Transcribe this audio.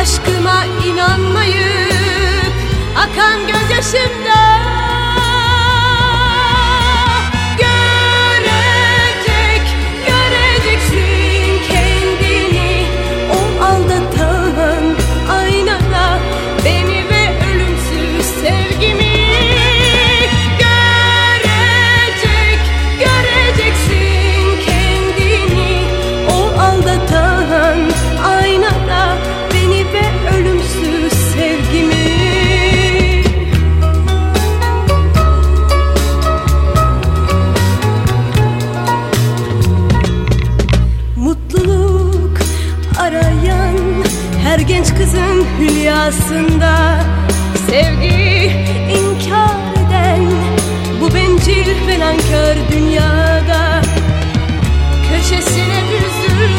aşkıma inanmayıp akan gözyaşımda göreceksin kendini o aldatan aynada, beni ve ölümsüz sevgimi. Göreceksin kendini o aldatan aynada, beni ve ölümsüz sevgimi. Mutluluk arayan her genç kızın hülyasında, sevgi inkar eden bu bencil ve nankör dünyada köşesine büzülmüş